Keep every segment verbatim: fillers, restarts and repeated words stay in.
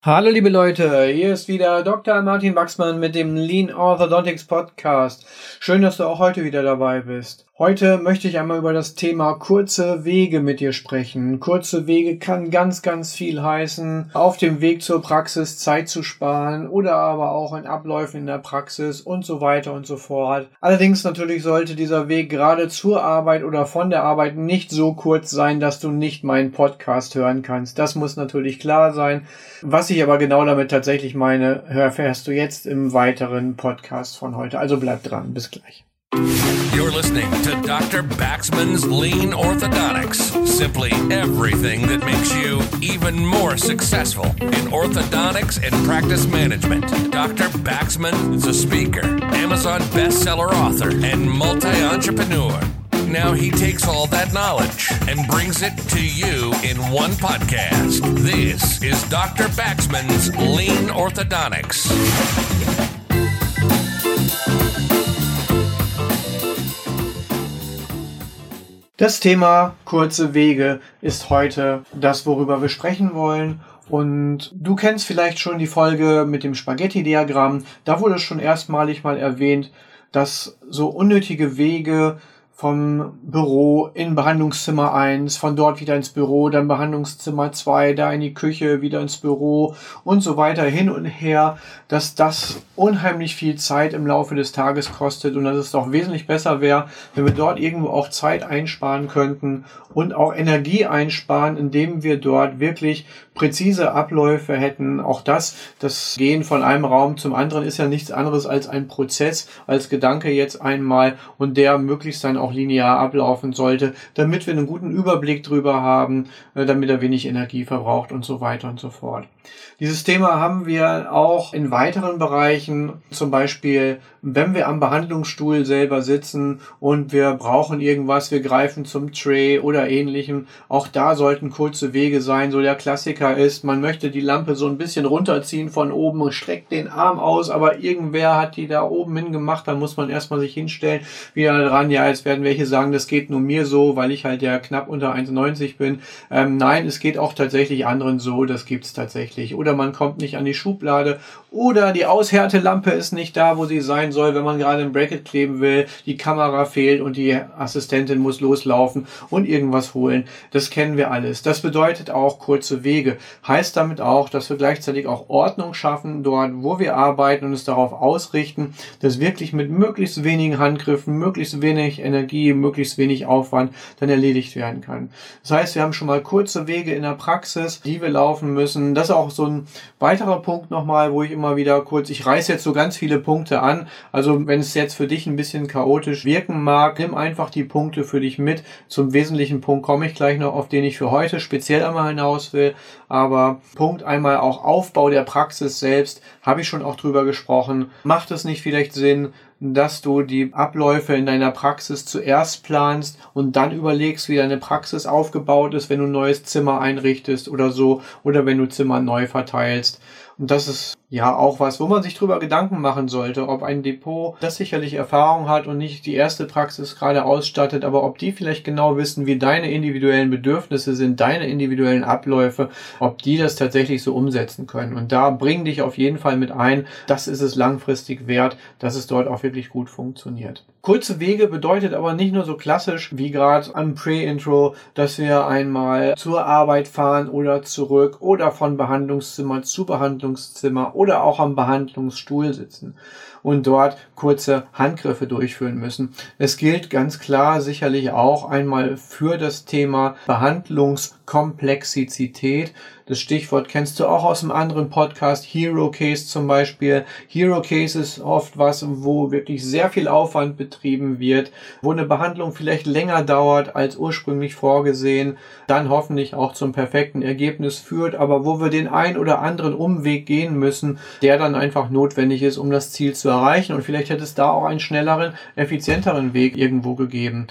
Hallo liebe Leute, hier ist wieder Doktor Martin Wachsmann mit dem Lean Orthodontics Podcast. Schön, dass du auch heute wieder dabei bist. Heute möchte ich einmal über das Thema kurze Wege mit dir sprechen. Kurze Wege kann ganz, ganz viel heißen. Auf dem Weg zur Praxis Zeit zu sparen oder aber auch in Abläufen in der Praxis und so weiter und so fort. Allerdings natürlich sollte dieser Weg gerade zur Arbeit oder von der Arbeit nicht so kurz sein, dass du nicht meinen Podcast hören kannst. Das muss natürlich klar sein. Was ich aber genau damit tatsächlich meine, erfährst du jetzt im weiteren Podcast von heute. Also bleib dran. Bis gleich. You're listening to Doctor Baxman's Lean Orthodontics. Simply everything that makes you even more successful in orthodontics and practice management. Doctor Baxman is a speaker, Amazon bestseller author, and multi-entrepreneur. Now he takes all that knowledge and brings it to you in one podcast. This is Doctor Baxman's Lean Orthodontics. Das Thema kurze Wege ist heute das, worüber wir sprechen wollen. Und du kennst vielleicht schon die Folge mit dem Spaghetti-Diagramm. Da wurde schon erstmalig mal erwähnt, dass so unnötige Wege vom Büro in Behandlungszimmer eins, von dort wieder ins Büro, dann Behandlungszimmer zwei, da in die Küche, wieder ins Büro und so weiter hin und her, dass das unheimlich viel Zeit im Laufe des Tages kostet und dass es doch wesentlich besser wäre, wenn wir dort irgendwo auch Zeit einsparen könnten und auch Energie einsparen, indem wir dort wirklich präzise Abläufe hätten. Auch das, das Gehen von einem Raum zum anderen ist ja nichts anderes als ein Prozess, als Gedanke jetzt einmal und der möglichst dann auch linear ablaufen sollte, damit wir einen guten Überblick drüber haben, damit er wenig Energie verbraucht und so weiter und so fort. Dieses Thema haben wir auch in weiteren Bereichen, zum Beispiel, wenn wir am Behandlungsstuhl selber sitzen und wir brauchen irgendwas, wir greifen zum Tray oder ähnlichem. Auch da sollten kurze Wege sein. So der Klassiker ist, man möchte die Lampe so ein bisschen runterziehen von oben und streckt den Arm aus, aber irgendwer hat die da oben hin gemacht, dann muss man erstmal sich hinstellen, wieder dran, ja, jetzt werden welche sagen, das geht nur mir so, weil ich halt ja knapp unter eins neunzig bin. Ähm, nein, es geht auch tatsächlich anderen so, das gibt's tatsächlich. Oder man kommt nicht an die Schublade oder die Aushärtelampe ist nicht da, wo sie sein soll, wenn man gerade ein Bracket kleben will, die Kamera fehlt und die Assistentin muss loslaufen und irgendwas holen. Das kennen wir alles. Das bedeutet auch kurze Wege. Heißt damit auch, dass wir gleichzeitig auch Ordnung schaffen dort, wo wir arbeiten und es darauf ausrichten, dass wirklich mit möglichst wenigen Handgriffen, möglichst wenig Energie, möglichst wenig Aufwand dann erledigt werden kann. Das heißt, wir haben schon mal kurze Wege in der Praxis, die wir laufen müssen. Das ist auch so ein weiterer Punkt nochmal, wo ich immer wieder kurz, ich reiße jetzt so ganz viele Punkte an, also wenn es jetzt für dich ein bisschen chaotisch wirken mag, nimm einfach die Punkte für dich mit. Zum wesentlichen Punkt komme ich gleich noch, auf den ich für heute speziell einmal hinaus will, aber Punkt einmal auch Aufbau der Praxis selbst, habe ich schon auch drüber gesprochen. Macht es nicht vielleicht Sinn, dass du die Abläufe in deiner Praxis zuerst planst und dann überlegst, wie deine Praxis aufgebaut ist, wenn du ein neues Zimmer einrichtest oder so, oder wenn du Zimmer neu verteilst. Und das ist ja auch was, wo man sich drüber Gedanken machen sollte, ob ein Depot, das sicherlich Erfahrung hat und nicht die erste Praxis gerade ausstattet, aber ob die vielleicht genau wissen, wie deine individuellen Bedürfnisse sind, deine individuellen Abläufe, ob die das tatsächlich so umsetzen können. Und da bring dich auf jeden Fall mit ein. Das ist es langfristig wert, dass es dort auch wirklich gut funktioniert. Kurze Wege bedeutet aber nicht nur so klassisch wie gerade am Pre-Intro, dass wir einmal zur Arbeit fahren oder zurück oder von Behandlungszimmer zu Behandlungszimmer oder auch am Behandlungsstuhl sitzen und dort kurze Handgriffe durchführen müssen. Es gilt ganz klar sicherlich auch einmal für das Thema Behandlungskomplexität. Das Stichwort kennst du auch aus einem anderen Podcast, Hero Case zum Beispiel. Hero Case ist oft was, wo wirklich sehr viel Aufwand betrieben wird, wo eine Behandlung vielleicht länger dauert als ursprünglich vorgesehen, dann hoffentlich auch zum perfekten Ergebnis führt, aber wo wir den ein oder anderen Umweg gehen müssen, der dann einfach notwendig ist, um das Ziel zu erreichen. Und vielleicht hätte es da auch einen schnelleren, effizienteren Weg irgendwo gegeben.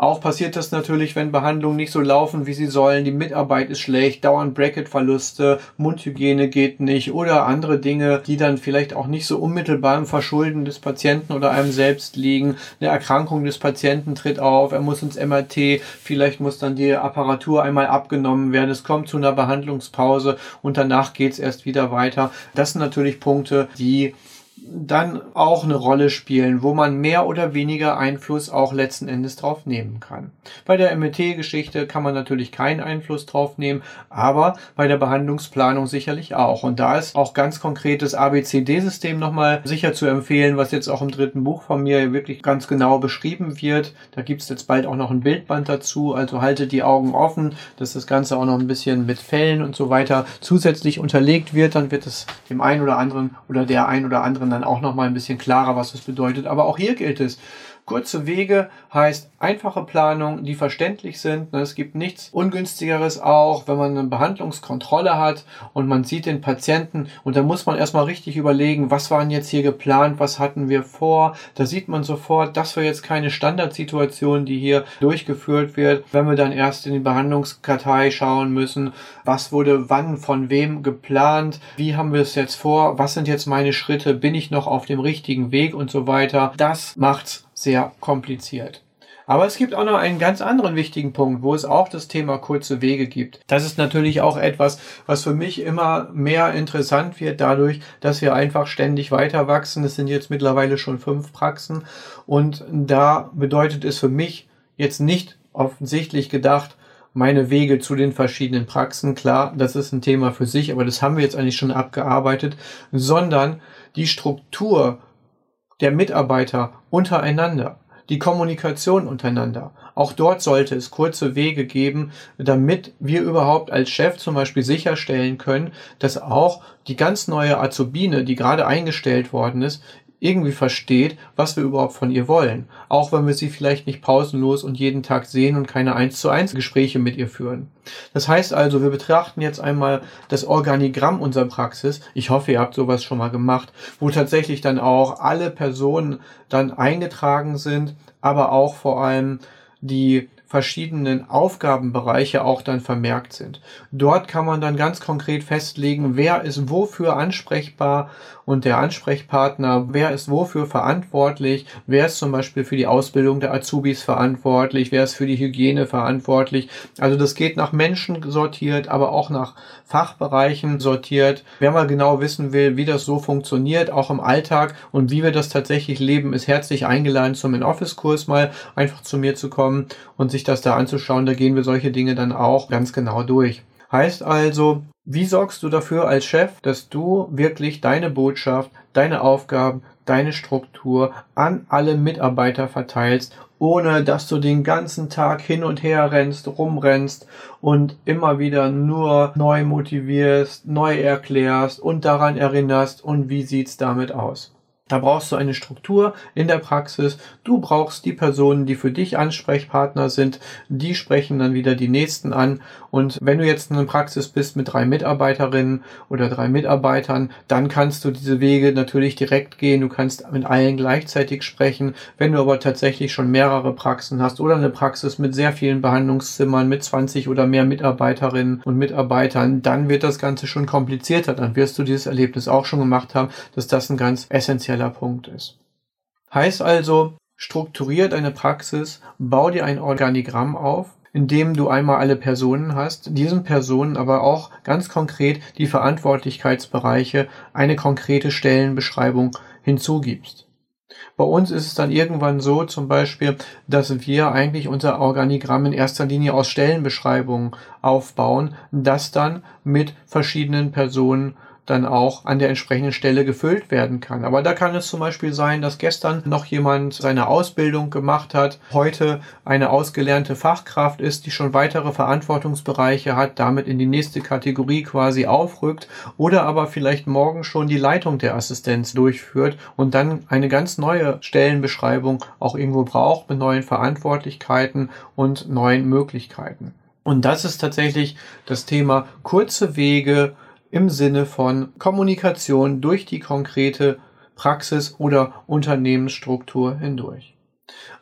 Auch passiert das natürlich, wenn Behandlungen nicht so laufen, wie sie sollen. Die Mitarbeit ist schlecht, dauernd Bracketverluste, Mundhygiene geht nicht oder andere Dinge, die dann vielleicht auch nicht so unmittelbar im Verschulden des Patienten oder einem selbst liegen. Eine Erkrankung des Patienten tritt auf, er muss ins M R T, vielleicht muss dann die Apparatur einmal abgenommen werden. Es kommt zu einer Behandlungspause und danach geht es erst wieder weiter. Das sind natürlich Punkte, die dann auch eine Rolle spielen, wo man mehr oder weniger Einfluss auch letzten Endes drauf nehmen kann. Bei der M R T-Geschichte kann man natürlich keinen Einfluss drauf nehmen, aber bei der Behandlungsplanung sicherlich auch. Und da ist auch ganz konkretes A B C D-System nochmal sicher zu empfehlen, was jetzt auch im dritten Buch von mir wirklich ganz genau beschrieben wird. Da gibt es jetzt bald auch noch ein Bildband dazu, also haltet die Augen offen, dass das Ganze auch noch ein bisschen mit Fällen und so weiter zusätzlich unterlegt wird. Dann wird es dem einen oder anderen oder der einen oder anderen dann auch noch mal ein bisschen klarer, was das bedeutet. Aber auch hier gilt es, kurze Wege heißt einfache Planung, die verständlich sind. Es gibt nichts Ungünstigeres auch, wenn man eine Behandlungskontrolle hat und man sieht den Patienten und da muss man erstmal richtig überlegen, was waren jetzt hier geplant, was hatten wir vor. Da sieht man sofort, das war jetzt keine Standardsituation, die hier durchgeführt wird. Wenn wir dann erst in die Behandlungskartei schauen müssen, was wurde wann von wem geplant, wie haben wir es jetzt vor, was sind jetzt meine Schritte, bin ich noch auf dem richtigen Weg und so weiter. Das macht's sehr kompliziert. Aber es gibt auch noch einen ganz anderen wichtigen Punkt, wo es auch das Thema kurze Wege gibt. Das ist natürlich auch etwas, was für mich immer mehr interessant wird dadurch, dass wir einfach ständig weiter wachsen. Es sind jetzt mittlerweile schon fünf Praxen und da bedeutet es für mich jetzt nicht offensichtlich gedacht, meine Wege zu den verschiedenen Praxen. Klar, das ist ein Thema für sich, aber das haben wir jetzt eigentlich schon abgearbeitet, sondern die Struktur der Mitarbeiter untereinander, die Kommunikation untereinander. Auch dort sollte es kurze Wege geben, damit wir überhaupt als Chef zum Beispiel sicherstellen können, dass auch die ganz neue Azubine, die gerade eingestellt worden ist, irgendwie versteht, was wir überhaupt von ihr wollen. Auch wenn wir sie vielleicht nicht pausenlos und jeden Tag sehen und keine eins zu eins Gespräche mit ihr führen. Das heißt also, wir betrachten jetzt einmal das Organigramm unserer Praxis. Ich hoffe, ihr habt sowas schon mal gemacht, wo tatsächlich dann auch alle Personen dann eingetragen sind, aber auch vor allem die verschiedenen Aufgabenbereiche auch dann vermerkt sind. Dort kann man dann ganz konkret festlegen, wer ist wofür ansprechbar und der Ansprechpartner, wer ist wofür verantwortlich, wer ist zum Beispiel für die Ausbildung der Azubis verantwortlich, wer ist für die Hygiene verantwortlich. Also das geht nach Menschen sortiert, aber auch nach Fachbereichen sortiert. Wer mal genau wissen will, wie das so funktioniert, auch im Alltag und wie wir das tatsächlich leben, ist herzlich eingeladen, zum In-Office-Kurs mal einfach zu mir zu kommen und sich das da anzuschauen. Da gehen wir solche Dinge dann auch ganz genau durch. Heißt also, wie sorgst du dafür als Chef, dass du wirklich deine Botschaft, deine Aufgaben, deine Struktur an alle Mitarbeiter verteilst, ohne dass du den ganzen Tag hin und her rennst, rumrennst und immer wieder nur neu motivierst, neu erklärst und daran erinnerst und wie sieht's damit aus? Da brauchst du eine Struktur in der Praxis. Du brauchst die Personen, die für dich Ansprechpartner sind. Die sprechen dann wieder die Nächsten an. Und wenn du jetzt in einer Praxis bist mit drei Mitarbeiterinnen oder drei Mitarbeitern, dann kannst du diese Wege natürlich direkt gehen. Du kannst mit allen gleichzeitig sprechen. Wenn du aber tatsächlich schon mehrere Praxen hast oder eine Praxis mit sehr vielen Behandlungszimmern, mit zwanzig oder mehr Mitarbeiterinnen und Mitarbeitern, dann wird das Ganze schon komplizierter. Dann wirst du dieses Erlebnis auch schon gemacht haben, dass das ein ganz essentieller Punkt ist. Heißt also, strukturier deine Praxis, bau dir ein Organigramm auf, in dem du einmal alle Personen hast, diesen Personen aber auch ganz konkret die Verantwortlichkeitsbereiche, eine konkrete Stellenbeschreibung hinzugibst. Bei uns ist es dann irgendwann so zum Beispiel, dass wir eigentlich unser Organigramm in erster Linie aus Stellenbeschreibungen aufbauen, das dann mit verschiedenen Personen dann auch an der entsprechenden Stelle gefüllt werden kann. Aber da kann es zum Beispiel sein, dass gestern noch jemand seine Ausbildung gemacht hat, heute eine ausgelernte Fachkraft ist, die schon weitere Verantwortungsbereiche hat, damit in die nächste Kategorie quasi aufrückt oder aber vielleicht morgen schon die Leitung der Assistenz durchführt und dann eine ganz neue Stellenbeschreibung auch irgendwo braucht mit neuen Verantwortlichkeiten und neuen Möglichkeiten. Und das ist tatsächlich das Thema kurze Wege im Sinne von Kommunikation durch die konkrete Praxis oder Unternehmensstruktur hindurch.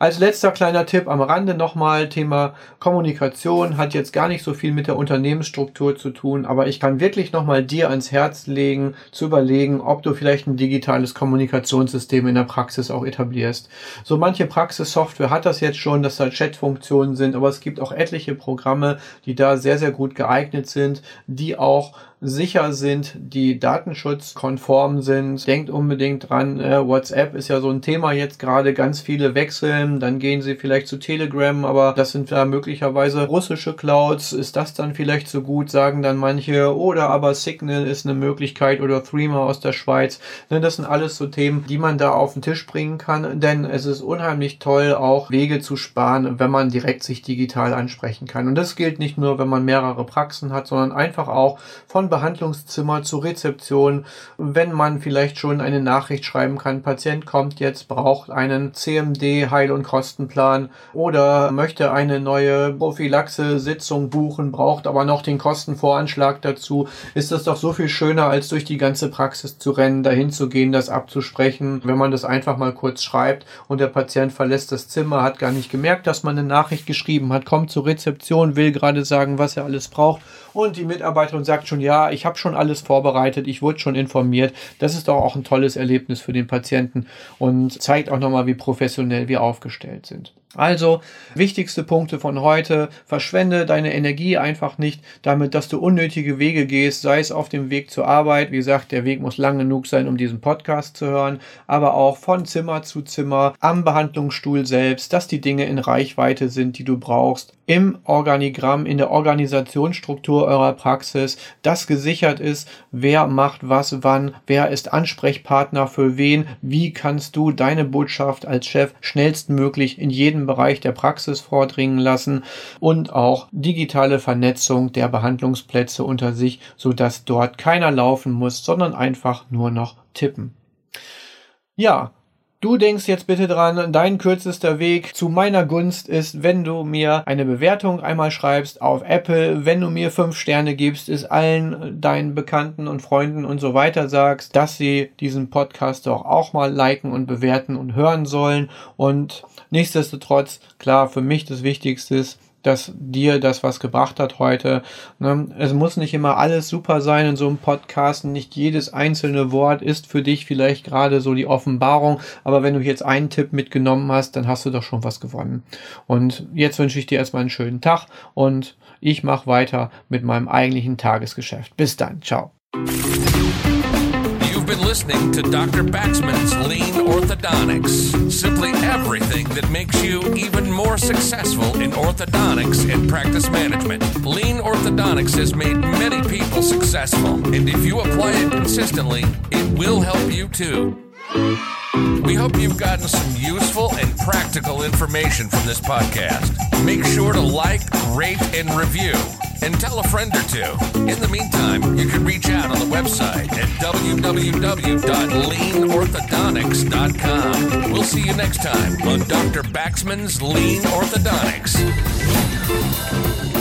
Als letzter kleiner Tipp am Rande nochmal, Thema Kommunikation hat jetzt gar nicht so viel mit der Unternehmensstruktur zu tun, aber ich kann wirklich nochmal dir ans Herz legen, zu überlegen, ob du vielleicht ein digitales Kommunikationssystem in der Praxis auch etablierst. So manche Praxissoftware hat das jetzt schon, dass da Chatfunktionen sind, aber es gibt auch etliche Programme, die da sehr, sehr gut geeignet sind, die auch sicher sind, die datenschutzkonform sind. Denkt unbedingt dran, äh, WhatsApp ist ja so ein Thema jetzt gerade, ganz viele wechseln, dann gehen sie vielleicht zu Telegram, aber das sind da möglicherweise russische Clouds. Ist das dann vielleicht so gut, sagen dann manche, oder aber Signal ist eine Möglichkeit oder Threema aus der Schweiz. Das sind alles so Themen, die man da auf den Tisch bringen kann, denn es ist unheimlich toll, auch Wege zu sparen, wenn man direkt sich digital ansprechen kann. Und das gilt nicht nur, wenn man mehrere Praxen hat, sondern einfach auch von Behandlungszimmer zur Rezeption, wenn man vielleicht schon eine Nachricht schreiben kann, Patient kommt jetzt, braucht einen C M D Heil- und Kostenplan oder möchte eine neue Prophylaxe-Sitzung buchen, braucht aber noch den Kostenvoranschlag dazu, ist das doch so viel schöner, als durch die ganze Praxis zu rennen, dahin zu gehen, das abzusprechen, wenn man das einfach mal kurz schreibt und der Patient verlässt das Zimmer, hat gar nicht gemerkt, dass man eine Nachricht geschrieben hat, kommt zur Rezeption, will gerade sagen, was er alles braucht und die Mitarbeiterin sagt schon, ja, ich habe schon alles vorbereitet, ich wurde schon informiert. Das ist doch auch ein tolles Erlebnis für den Patienten und zeigt auch nochmal, wie professionell wir aufgestellt sind. Also, wichtigste Punkte von heute: Verschwende deine Energie einfach nicht damit, dass du unnötige Wege gehst, sei es auf dem Weg zur Arbeit. Wie gesagt, der Weg muss lang genug sein, um diesen Podcast zu hören, aber auch von Zimmer zu Zimmer, am Behandlungsstuhl selbst, dass die Dinge in Reichweite sind, die du brauchst, im Organigramm, in der Organisationsstruktur eurer Praxis, dass gesichert ist, wer macht was wann, wer ist Ansprechpartner für wen, wie kannst du deine Botschaft als Chef schnellstmöglich in jedem Bereich der Praxis vordringen lassen und auch digitale Vernetzung der Behandlungsplätze unter sich, sodass dort keiner laufen muss, sondern einfach nur noch tippen. Ja, du denkst jetzt bitte dran, dein kürzester Weg zu meiner Gunst ist, wenn du mir eine Bewertung einmal schreibst auf Apple, wenn du mir fünf Sterne gibst, ist allen deinen Bekannten und Freunden und so weiter sagst, dass sie diesen Podcast doch auch mal liken und bewerten und hören sollen. Und nichtsdestotrotz, klar, für mich das Wichtigste ist, dass dir das was gebracht hat heute. Es muss nicht immer alles super sein in so einem Podcast. Nicht jedes einzelne Wort ist für dich vielleicht gerade so die Offenbarung. Aber wenn du jetzt einen Tipp mitgenommen hast, dann hast du doch schon was gewonnen. Und jetzt wünsche ich dir erstmal einen schönen Tag und ich mache weiter mit meinem eigentlichen Tagesgeschäft. Bis dann. Ciao. You've been listening to Doctor Baxman's Lean Orthodontics. Simply everything that makes you even more successful in orthodontics and practice management. Lean Orthodontics has made many people successful, and if you apply it consistently, it will help you too. We hope you've gotten some useful and practical information from this podcast. Make sure to like, rate, and review, and tell a friend or two. In the meantime, you can reach out on the website at w w w dot lean orthodontics dot com. We'll see you next time on Doctor Baxman's Lean Orthodontics.